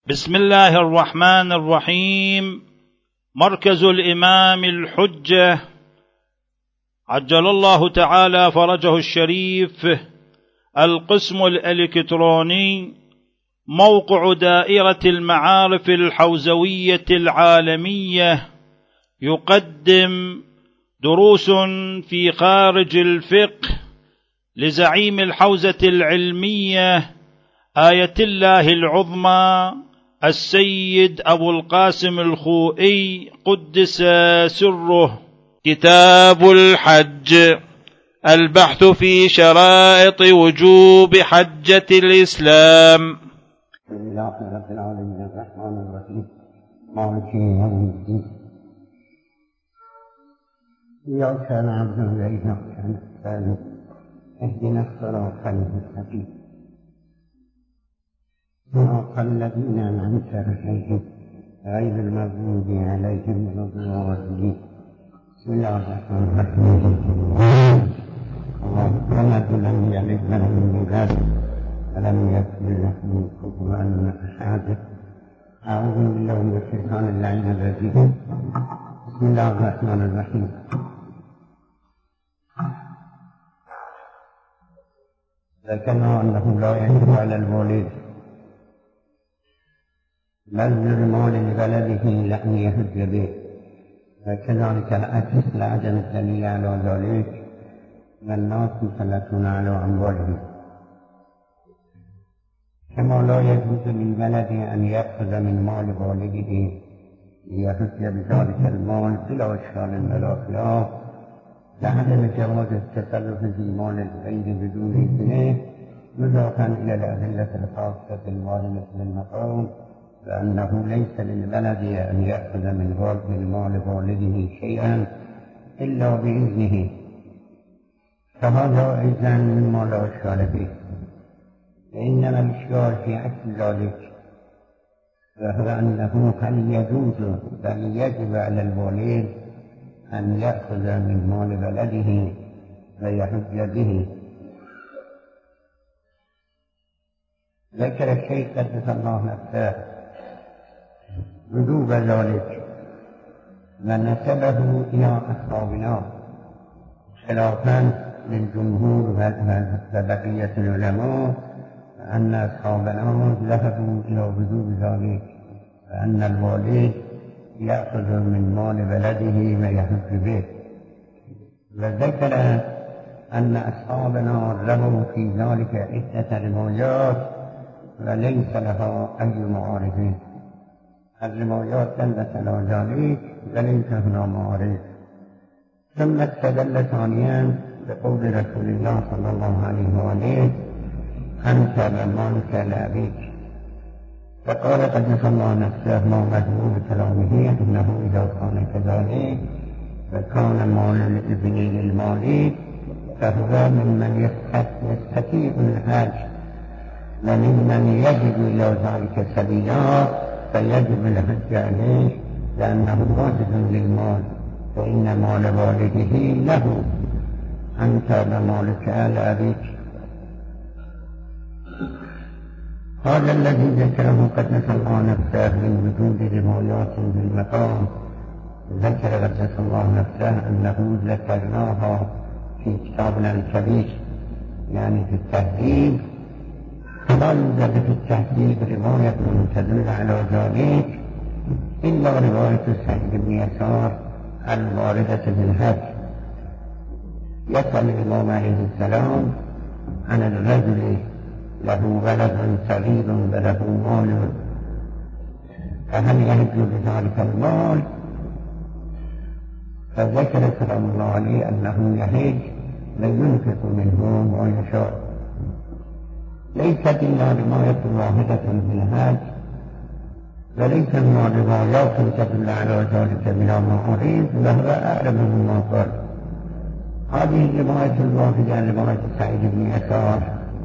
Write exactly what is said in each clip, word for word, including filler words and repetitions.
بسم الله الرحمن الرحيم. مركز الإمام الحجة عجل الله تعالى فرجه الشريف، القسم الإلكتروني، موقع دائرة المعارف الحوزوية العالمية، يقدم دروس في خارج الفقه لزعيم الحوزة العلمية آية الله العظمى السيد أبو القاسم الخوئي قدس سره. كتاب الحج، البحث في شرائط وجوب حجة الإسلام. بسم الله رب العالمين الرحمن الرحيم مالك يوم الدين إياك نعبد وإياك نستعين اهدنا الصراط المستقيم صراط الذين أنعمت عليهم غير المغضوب عليهم ولا الضالين. بسم الله الرحمن الرحيم. اللهم لم يلد ولم يولد ولم يكن له كفوا أحد. أعوذ بالله من الشيطان اللعين الرجيم. بسم الله الرحمن الرحيم. ذكرنا أنه لا يجب على الوالد بذل مال لبلده لأن يحج به، وكذلك العكس لعدم الدليل على ذلك، والناس مسلطون على أموالهم. كما لا يجوز للبلد أن يأخذ من مال والده ليحج بذلك المال بلا إشكال ولا خلاف، لعدم جواز التصرف في مال الغير بدون إذنه، مضافا إلى الأدلة الخاصة بالمال مثل المقام، لأنه ليس للبلد أن يأخذ من مال والده شيئا إلا بإذنه، فهذا أيضا مما لا إشكال فيه. وإنما الإشكال في عكس ذلك، وهو أنه هل يجوز بل يجب على الوالد أن يأخذ من مال بلده ويحج به. ذكر الشيخ قدس الله نفسه وجوب ذلك ونسبه إلى أصحابنا خلافا للجمهور وبقية العلماء، أن أصحابنا ذهبوا إلى وجوب ذلك، وأن الوالد يأخذ من مال بلده ويحج به. وذكر أن أصحابنا رووا في ذلك عدة روايات وليس لها أي معارض. الروايات دلت على ذلك وليس هنا معارض. ثم استدل ثانيا بقول رسول الله صلى الله عليه وآله: أنت ومالك لأبيك. فقال قدس الله نفسه ما مجموع كلامه أنه إذا كان كذلك وكان مال الابن للمالك فهو ممن يستطيع الحج وممن يجب إلى ذلك سبيلا، فيجب الحج عليه لأنه واجب للمال، فإن مال والده له. أنت ومالك لأبيك. هذا الذي ذكره قدس الله نفسه من وجود روايات بالمقام، ذكر قدس الله نفسه أنه ذكرناها في كتابنا الكبير، يعني في التهذيب، فلا يوجد في التهذيب رواية تدل على ذلك إلا رواية سعيد بن يسار الواردة في الحج. يسأل الإمام عليه السلام عن الرجل له ولد صغير وله مال، فهل يحج بذلك المال؟ فذكر سلام الله عليه أنه يحج وينفق منه ما يشاء. ليست إلا رواية واحدة في الحج، وليس هنا روايات تدل على ذلك بلا معارض، وهو أعلم مما قال. هذه الرواية الواحدة رواية سعيد بن يسار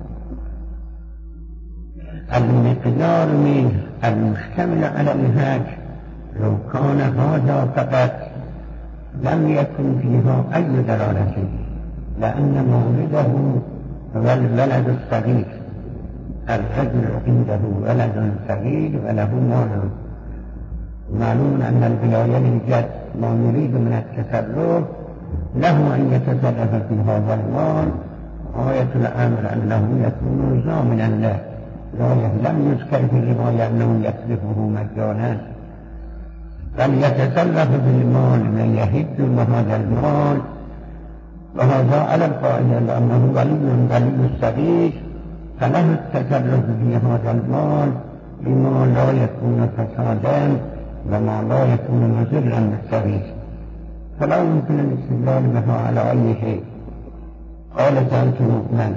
المقدار منه المشتمل على الحج لو كان هذا فقط لم يكن فيها أي دلالة، لأن مولده هو الولد الصغير الرجل عنده ولد صغير وله مال. معلوم أن الولاية للجد ما يريد من التصرف له أن يتصرف في هذا المال. آية الأمر أنه يكون ضامنا له، لم يذكر في الرواية أنه يصرفه مجانا، بل يتصرف بالمال ويهد هذا المال. وهذا على القائل لأنه ولي ولي الصغير، فله التصرف في هذا المال بما لا يكون فسادا وما لا يكون مضرا بالصغير، فلا يمكن الاستدلال بها على أي شيء. قال سألت مؤمن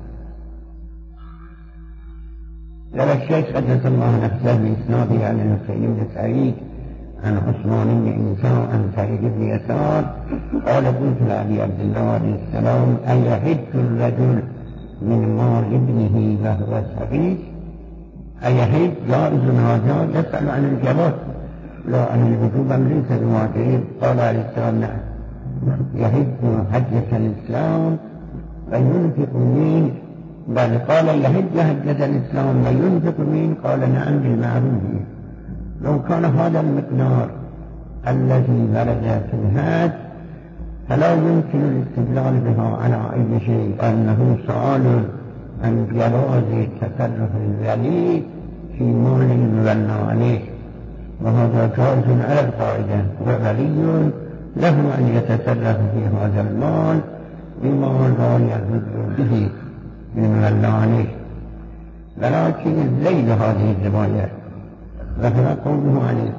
لو الشيخ قدس الله نفسه بإسناده عن الحسين بن سعيد عن عثمان بن عيسى عن سعيد بن يسار قال قلت لأبي عبد الله عليه السلام أيحج الرجل من مال ابنه وهو صغير؟ أيحج جائز هذا؟ يسأل عن الجواز لا عن الوجوب أم ليس بواجب؟ قال عليه السلام نعم، يحج حجة الإسلام وينفق منه. بل قال يحج حجة الإسلام وينفق منه، قال نعم بالمعروف. لو كان هذا المقدار الذي ورد في الحج فلا يمكن الاستدلال بها على أي شيء، أنه سؤال عن جواز تصرف الولي في مال المولى عليه، وهذا جائز على القاعدة، وولي له أن يتصرف في هذا المال بما لا يضر به المولى عليه. ولكن الزيد هذه الرواية وهو قوله عليه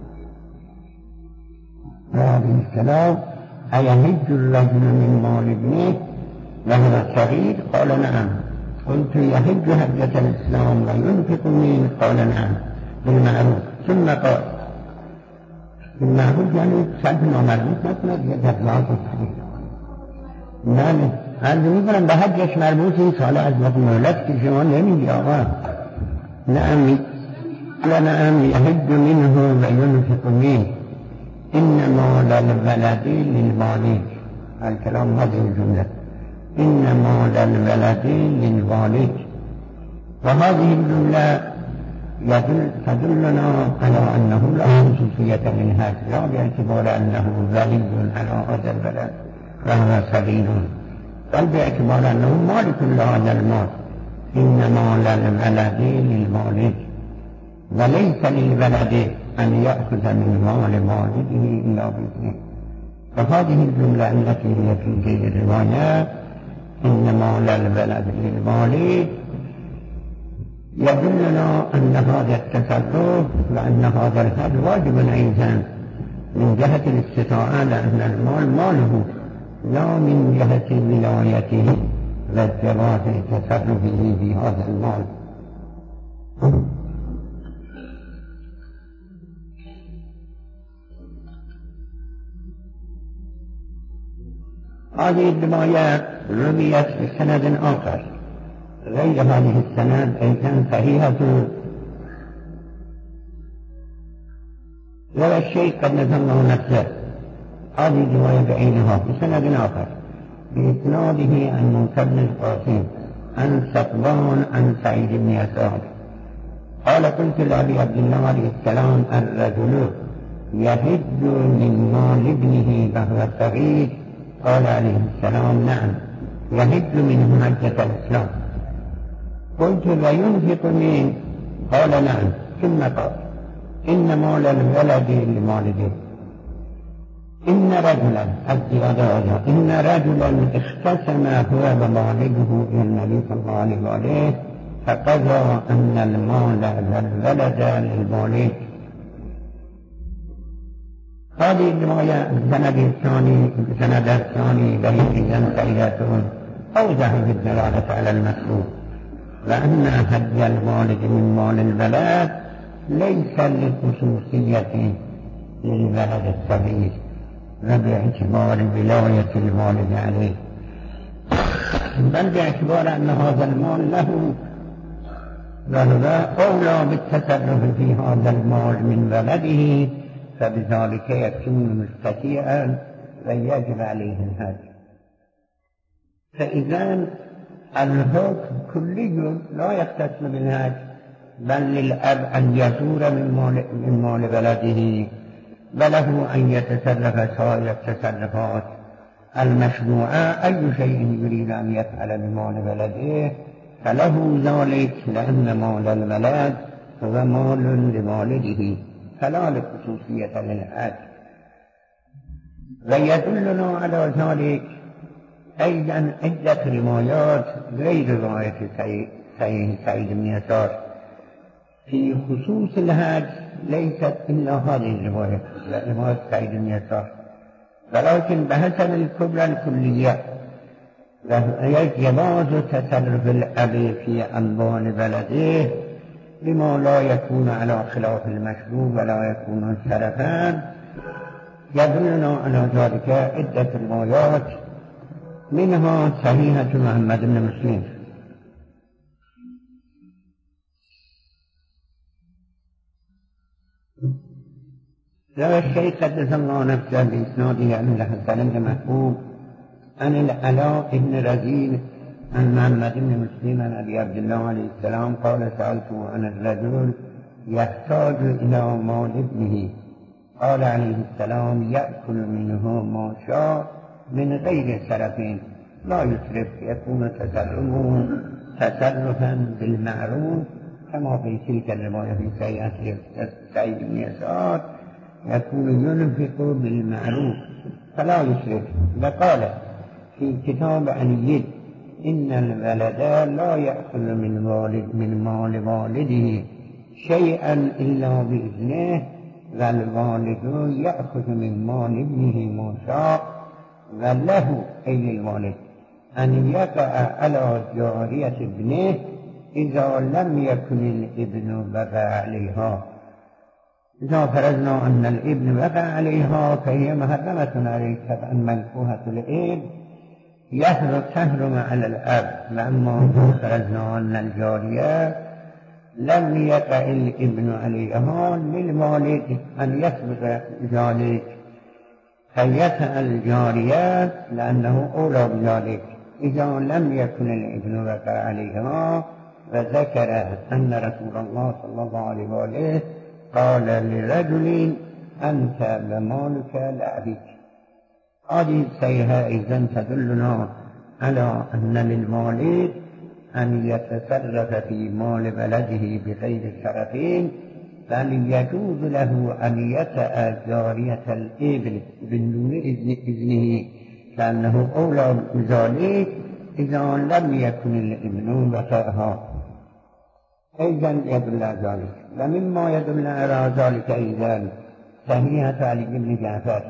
وعليه السلام أيحج الرجل من مال ابنه وهو صغير؟ قال نعم. قلت يحج حجة الإسلام وينفق منه؟ قال نعم بالمعروف. ثم قال بالمعروف يعني صرف نامربوط نکند یا تبلیغات صحیح نه عرض میکنم به حجش مربوطی سال از وقت مهلت که شما نمیگی آقا. نعم قال نعم يحج منه وينفق منه إنما للولد للوالد. الكلام هذه الجملة إنما للولد للوالد، وهذه الجملة يدل تدلنا على أنه لا خصوصية للحج، لا باعتبار أنه ولي على هذا الولد وهو صغير، بل باعتبار أنه مالك لهذا المال. إنما للولد للوالد وليس للولد أن يأخذ من مال والده إلا بإذنه. فهذه الجملة التي هي في الرواية إنما للولد للوالد يدلنا أن هذا التصرف وأن هذا الحج واجب أيضا من جهة الاستطاعة، لأن المال ماله لا من جهة ولايته وجواز تصرفه في هذا المال. هذه الرواية رويت بسند آخر غير هذه السند أيضا صحيحة، ولا الشيء قد نزله نفسه. هذه الرواية بعينها بسند آخر بإسناده عن موسى بن القاسم عن صفوان عن سعيد بن يسار قال قلت لأبي عبد الله عليه السلام الرجل يحج من مال ابنه وهو صغير؟ قال عليه السلام نعم يحج منه حجة الإسلام. قلت وينفق منه؟ قال نعم. ثم قال إن مال الولد لوالده. إن رجلا الزيادة إن رجلا اختصم هو ووالده إلى النبي صلى الله عليه وسلم فقضى أن المال والولد للوالد. هذه الرواية السند الثاني السند الثاني بهي سيئة أوضح في الدلالة على المسلوب، وأن حج الوالد من مال الولد ليس لخصوصية للولد الصغير وباعتبار ولاية الوالد عليه، بل باعتبار أن هذا المال له وهو أولى بالتصرف في هذا المال من ولده، فبذلك يكون مستطيعا ويجب عليه الحج. فإذا الحكم كلي لا يختص بالهج، بل للأب أن يزور من مال, من مال بلده، وله أن يتصرف سائر التصرفات المشروعة. أي شيء يريد أن يفعل بمال بلده فله ذلك، لأن مال البلد هو مال لوالده، فلا لخصوصية للحج. ويدلنا على ذلك أيضا عدة روايات غير رواية صحيح سعيد بن يسار في خصوص الحج، ليست إلا هذه الرواية، رواية سعيد بن يسار، ولكن بحسب الكبرى الكلية جواز تصرف الأب في أموال بلده بما لا يكون على خلاف المشروع ولا يكون سرفا. يدلنا على ذلك عدة روايات، منها صحيحة محمد بن مسلم. روى الشيخ قدس الله نفسه بإسناده عن الحسن بن محبوب عن العلاء بن رزين عن محمد بن مسلم عن أبي عبد الله عليه السلام قال: سألته عن الرجل يحتاج إلى مال ابنه، قال عليه السلام: يأكل منه ما شاء من غير سرف لا يسرف، يكون تصرفه تصرفا بالمعروف، كما في تلك الرواية في سعيد بن يسار يكون ينفق بالمعروف فلا يسرف. وقال في كتاب عنيد: إن الولد لا يأكل من والد من مال والده شيئا إلا بإذنه، والوالد يأخذ من مال ابنه ما شاء، وله أي للوالد أن يقع على جارية ابنه إذا لم يكن الابن وقع عليها. إذا فرضنا أن الابن وقع عليها فهي محرمة عليه، طبعا منكوحة الابن يحرم على الأب. وأما فرضنا أن الجارية لم يقع الابن عليها، للوالد أن يسبق ذلك فيسأل الجارية لأنه أولى بذلك إذا لم يكن الابن وقع عليها. وذكر أن رسول الله صلى الله عليه وآله قال لرجل: أنت ومالك لأبيك. هذه الصيحة إذن تدلنا على أن للوالد أن يتصرف في مال بلده بغير سرفين، بل يجوز له أن يطأ جارية الابن بدون إذنه، لأنه أولى بذلك إذا لم يكن الابن وطأها. أيضا يدل على ذلك. ومما يدل على ذلك أيضا صحيحة علي بن جعفر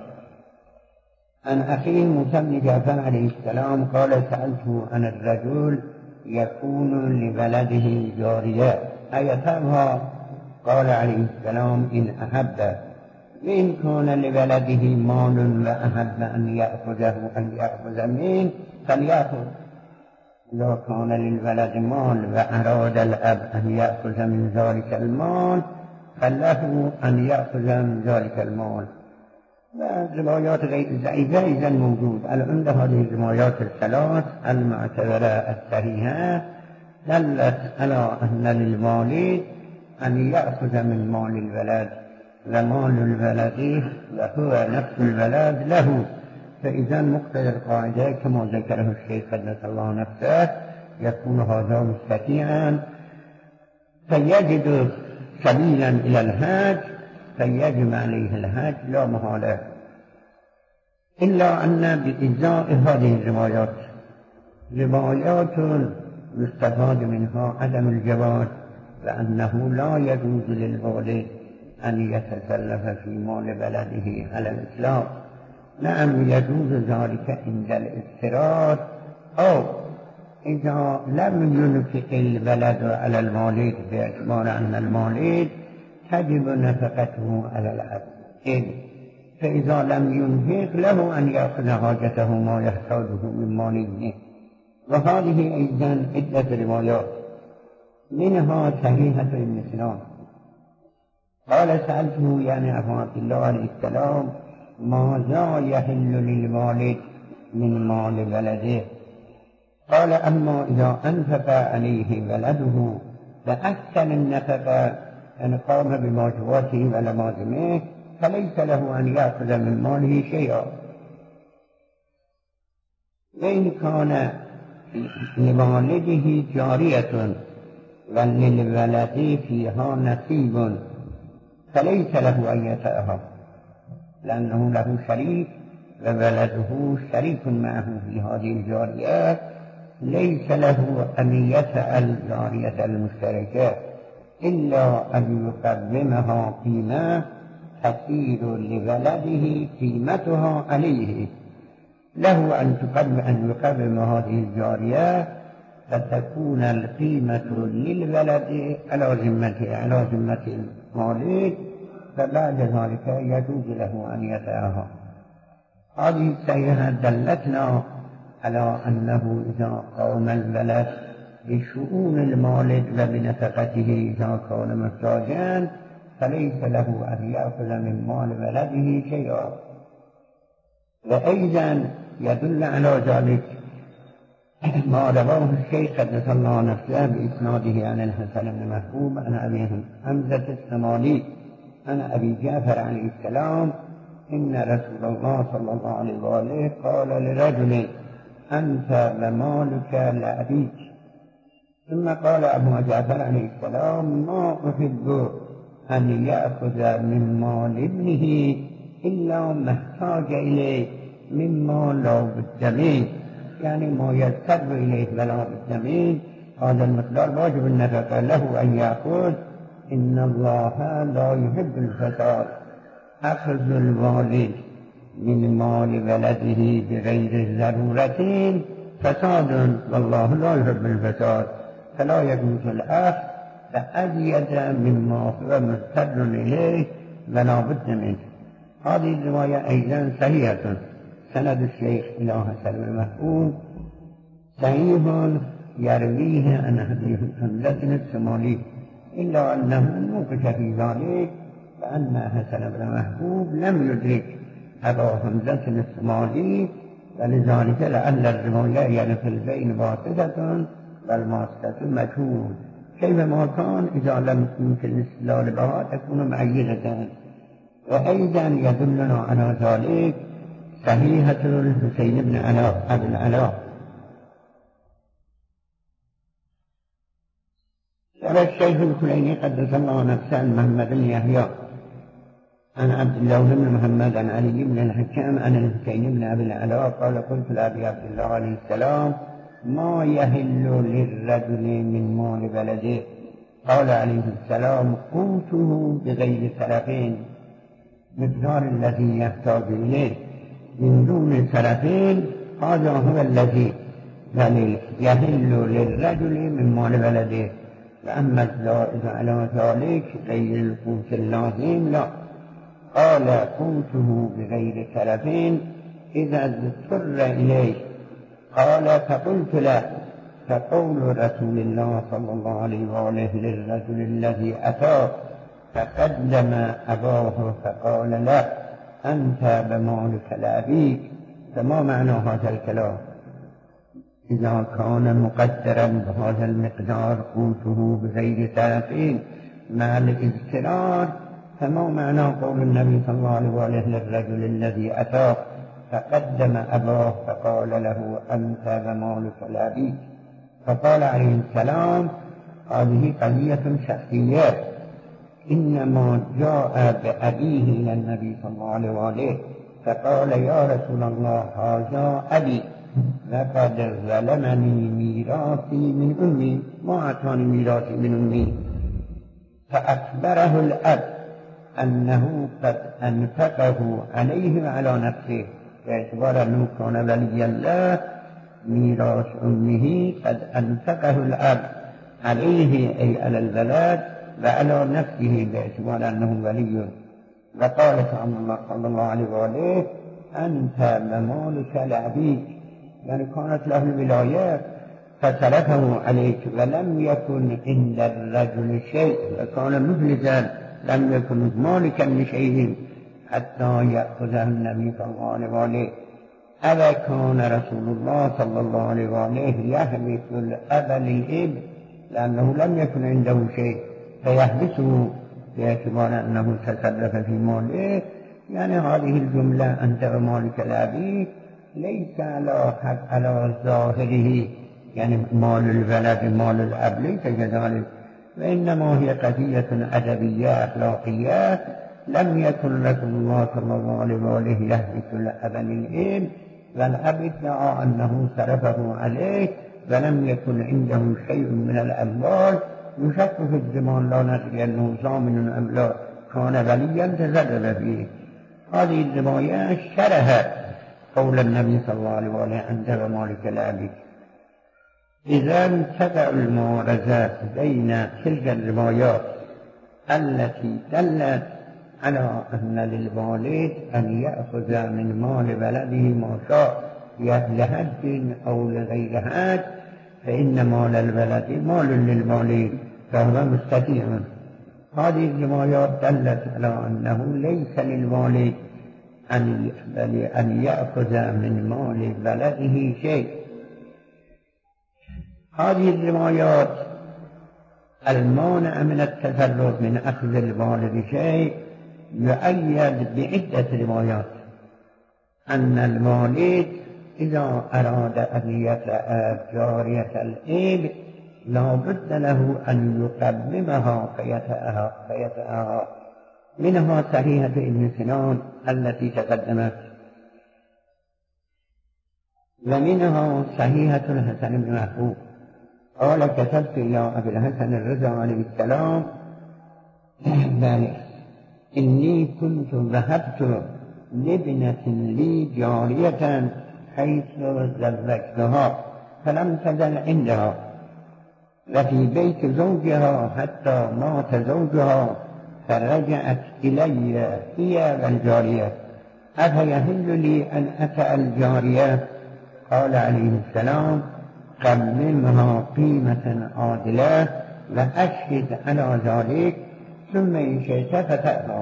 عن أخيه موسى بن جعفر عليه السلام قال: سألته عن الرجل يكون لبلده جارية أيتابها؟ قال عليه السلام: إن أحب، وإن كان لبلده مال وأحب أن يأخذه أن يأخذ منه فليأخذ. إذا كان للولد مال وأراد الأب أن يأخذ من ذلك المال فله أن يأخذ من ذلك المال. والروايات ضعيفة إذا موجود. عند هذه الروايات الثلاث المعتبرة الصحيحة دلت على أن للوالد أن يأخذ من مال الولد، ومال الولد وهو نفس الولد له. فإذا مقتضى القاعدة كما ذكره الشيخ قدس الله نفسه يكون هذا مستطيعا، فيجد سبيلا إلى الحج فيجب عليه الحج لا محالة، إلا أن بإجزاء هذه الروايات روايات يستفاد منها عدم الجواز، لأنه لا يجوز للوالد أن يتصرف في مال بلده على الإطلاق. نعم يجوز ذلك عند الاضطرار، أو إذا لم ينفق البلد على الوالد باعتبار أن الوالد تجب نفقته على الأب، فإذا لم ينفق له أن يأخذ حاجته ما يحتاجه من مال ابنه. وهذه أيضا عدة روايات، منها صحيحة ابن سلام قال: سألته يعني أبو عبد الله عليه السلام: ماذا يحل للوالد من مال ولده؟ قال أما إذا أنفق عليه ولده بأحسن النفقة أن قام بواجباته ولوازمه فليس له أن يأخذ من ماله شيئا، وإن كان لوالده جارية وللولد فيها نصيب فليس له أن يطأها لأنه له شريك وولده شريك معه في هذه الجارية، ليس له أن يطأ الجارية المشتركة إلا أن يقدمها قيمة تصير لولده قيمتها عليه، له أن تقدم أن يقدم هذه الجارية فتكون القيمة للولد على ذمته على ذمة المالك، فبعد ذلك يجوز له أن يطأها. هذه السيئة دلتنا على أنه إذا قام الولد بشؤون المالد وبنفقته إذا كان محتاجا فليس له أن يأخذ من مال ولده شيئا. وأيضا يدل على ذلك ما رواه الشيخ قدس الله نفسه بإسناده عن الحسن بن محبوب عن أبي حمزة السمالي عن أبي جعفر عليه السلام إن رسول الله صلى الله عليه وآله قال لرجل أنت ومالك لأبيك، ثم قال أبو جعفر عليه السلام ما أحب أن يأخذ من مال ابنه إلا ما احتاج إليه مما لا بد منه، يعني ما يضطر إليه ولا بد منه، هذا المقدار واجب النفقة له أن يأخذ. إن الله لا يحب الفساد، أخذ الوالد من مال ولده بغير ضرورة فساد، والله لا يحب الفساد، فلا يجوز الأخذ فأزيد مما هو مضطر إليه ولا بد منه. هذه الرواية أيضا صحيحة، سند الشيخ إلى حسن بن محبوب صحيح يرويه عن أبي حمزة السمالي، إلا أنه نوقش في ذلك فأن حسن بن محبوب لم يدرك أبا حمزة السمالي، ولذلك لعل الرواية ينفي البين واسطة والواسطة مجهول، كيفما كان إذا لم تكن في الاستدلال بها تكون معينة. وأيضا يدلنا على ذلك صحيحة الحسين بن علاء أبي العلاء ترى الشيخ الكليني قدس الله نفسه عن محمد بن يحيى عن عبد الله بن محمد عن علي بن الحكام عن الحسين بن أبي العلاء قال قلت لأبي عبد الله عليه السلام ما يهل للرجل من مال بلده؟ قال عليه السلام قوته بغير سرفين، مقدار الذي يحتاج إليه من دون سرفين، هذا هو الذي يهل للرجل من مال بلده. وأما الزائد على ذلك غير القوت اللازم لا. قال قوته بغير سرفين إذا اضطر إليه. قال فقلت له فقول رسول الله صلى الله عليه وآله للرجل الذي أتاه فقدم أباه فقال له أنت بمالك لأبيك، فما معنى هذا الكلام؟ إذا كان مقدرا بهذا المقدار قوته بغير سرفين مع الاضطرار، فما معنى قول النبي صلى الله عليه وآله للرجل الذي أتاه فقدم أباه فقال له أنت بمالك لأبيك؟ فقال عليه السلام هذه قضية شخصية، إنما جاء بأبيه إلى النبي صلى الله عليه وآله فقال يا رسول الله هذا أبي لقد ظلمني ميراثي من أمي، ما أعطاني ميراثي من أمي، فأخبره الأب أنه قد أنفقه عليه وعلى نفسه، باعتبار أنه كان ولي الله ميراث أمه قد أنفقه الأب عليه أي على الولد وعلى نفسه باعتبار أنه ولي. وقال صلى الله عليه وآله أنت بمالك لأبيك، يعني كانت له الولاية فتركه عليك ولم يكن عند الرجل شيء وكان مفلسا لم يكن مالكا لشيء حتى يأخذه النبي صلى الله عليه وآله. ألا كان رسول الله صلى الله عليه وآله يحبس الأب للإبل لأنه لم يكن عنده شيء فيحبسه باعتبار أنه تسلف في ماله. يعني هذه الجملة أنت ومالك لأبيك ليس على على ظاهره، يعني مال الولد مال الأب ليس كذلك، وإنما هي قضية أدبية أخلاقية. لم يكن رسول الله صلى الله عليه وآله يحبس الأب للإبل، والأب ادعى أنه صرفه عليه ولم يكن عنده شيء من الأموال. يشك في الزمان لا ندري أنه ضامن أم لا، كان وليا تسرب فيه. هذه الرواية شرحت قول النبي صلى الله عليه وآله أنت ومالك لأبيك. إذا تبع المعارضات بين تلك الروايات التي دلت على أن للوالد أن يأخذ من مال بلده ما شاء لحج أو لغير حج، فإن مال البلد مال للوالد فهو مستطيع. هذه الروايات دلت على أنه ليس للوالد أن أن يأخذ من مال بلده شيء. هذه الروايات المانع من التصرف من أخذ الوالد شيء يؤيد بعدة روايات أن الوالد إذا أراد أن يتأ جارية الإبل لا بد له أن يقدمها فيتأها. منها صحيحة ابن سنان التي تقدمت، ومنها صحيحة الحسن بن محبوب قال كتبت إلى أبي الحسن الرضا عليه السلام بل إني كنت ذهبت لابنة لي جارية حيث زوجتها فلم تزل عندها، وفي بيت زوجها حتى مات زوجها، فرجعت إلي هي والجارية، أفيهل لي أن أتى الجارية؟ قال عليه السلام قممها قيمة عادلة وأشهد على ذلك ثم إن شئت فتأتى.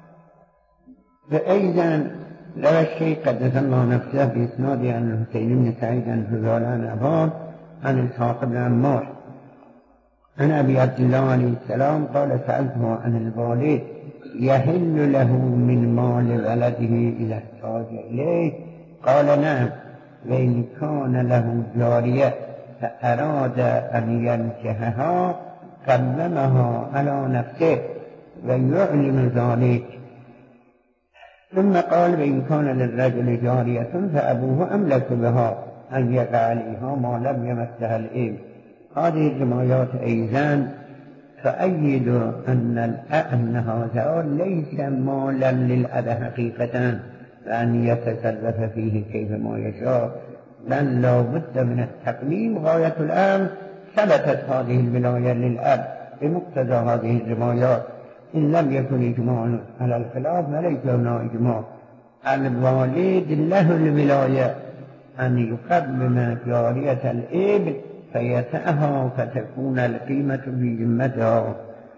فأيضا روى الشيخ قدس الله نفسه بإسناد عن الحسين بن سعيد عن فضال عن أبان عن إسحاق بن عمار عن أبي عبد الله عليه السلام قال سألته عن الوالد يحل له من مال ولده إذا احتاج إليه؟ قال نعم، وإن كان له جارية فأراد أن ينكحها قدمها على نفسه ويعلم ذلك. ثم قال وإن كان للرجل جارية فأبوه أملك بها أن يقع عليها ما لم يمسها الإبل. هذه الروايات أيضا تؤيد أن أن هذا ليس مالا للأب حقيقة وأن يتصرف فيه كيفما يشاء، بل لا بد من التقليم. غاية الأمر ثبتت هذه الولاية للأب بمقتضى هذه الروايات، إن لم يكن إجماع على الخلاف فليس هنا إجماع. الوالد له الولاية أن يقدم جارية الإبل فيتأها فتكون القيمة في ذمتها.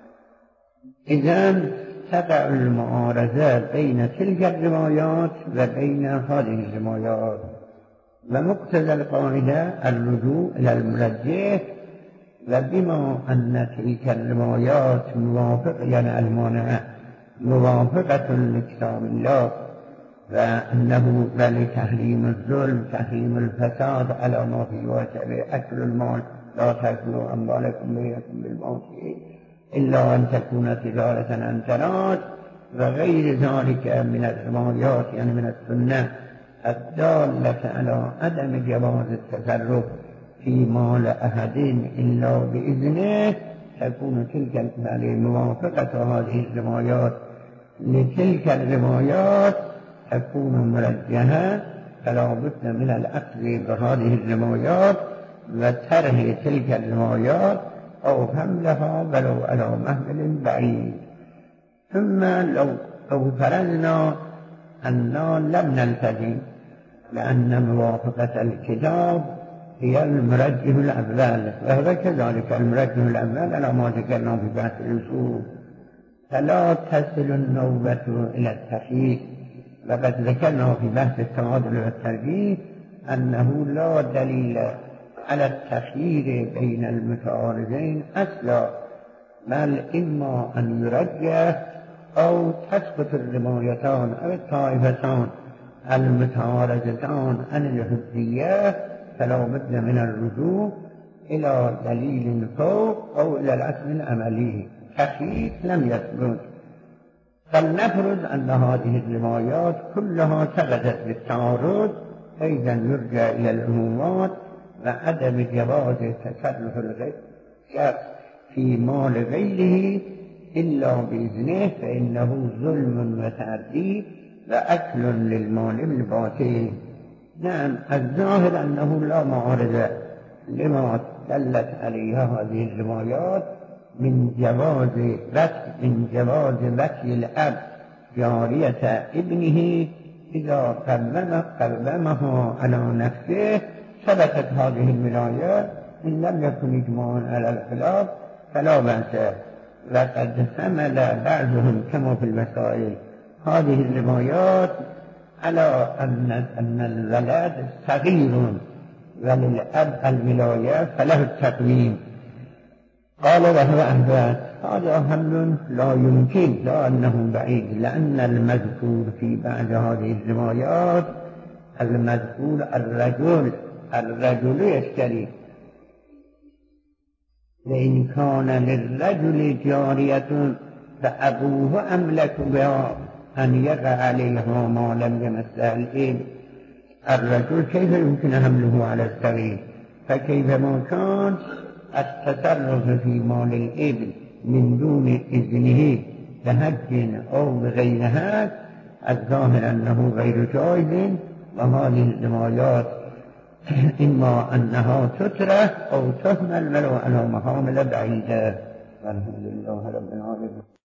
إذن تقع المعارضة بين تلك الروايات وبين هذه الروايات، ومقتضى القاعدة الرجوع إلى المرجح. وبما أن تلك الروايات موافق يعني المانعة موافقة لكتاب الله، وأنه بل تحريم الظلم تحريم الفساد على ما في واجب أكل المال لا تأكلوا أموالكم بينكم بالباطل إلا أن تكون تجارة عن تراض، وغير ذلك من الروايات يعني من السنة الدالة على عدم جواز التصرف في مال أحد إلا بإذنه، تكون تلك موافقة هذه الروايات لتلك الروايات تكون مرجحة. فلا بد من الأخذ بهذه الروايات وترك تلك الروايات أو حملها ولو على مهل بعيد. ثم لو لو فرضنا أننا لم نلتزم لأن موافقة الكتاب هي المرجح الأفضل، وهو كذلك المرجح الأفضل على ما ذكرنا في بحث الأصول، فلا تصل النوبة إلى التخيير وقد ذكرنا في بحث التعادل والترجيح أنه لا دليل على التخيير بين المتعارضين أصلا، بل إما أن يرجح أو تسقط الروايتان أو الطائفتان المتعارضتان عن الحجية، فلا بد من الرجوع إلى دليل فوق أو إلى الأصل العملي. تخيير لم يثبت. فلنفرض أن هذه الروايات كلها ثبتت بالتعارض، أيضا يرجع إلى العمومات وعدم جواز تصرف الشخص في مال غيره إلا بإذنه، فإنه ظلم وتعدي وأكل للمال الباطل. نعم، الظاهر أنه لا معارضة لما دلت عليها هذه الروايات من جواز من جواز وكي الأب جارية ابنه إذا قومها على نفسه. ثبتت هذه الولاية، إن لم يكن إجماعا على الخلاف فلا بأس. وقد حمل بعضهم كما في المسائل هذه الروايات على أن أن الولد صغير وللأب الولاية فله التقويم. قال وهو أهبات، هذا حمل لا يمكن، لا أنه بعيد، لأن المذكور في بعض هذه الروايات المذكور الرجل الرجل يشتري، وإن كان للرجل جارية فأبوه أملك بها أن يقع عليها ما لم يمسها الإبن. الرجل كيف يمكن حمله على الصغير؟ فكيفما كان التصرف في مال الإبن من دون إذنه بحج أو بغير حج الظاهر أنه غير جائز. وهذه الروايات إما أنها تترك أو تهمل ولو على محامل بعيدة. والحمد لله رب العالمين.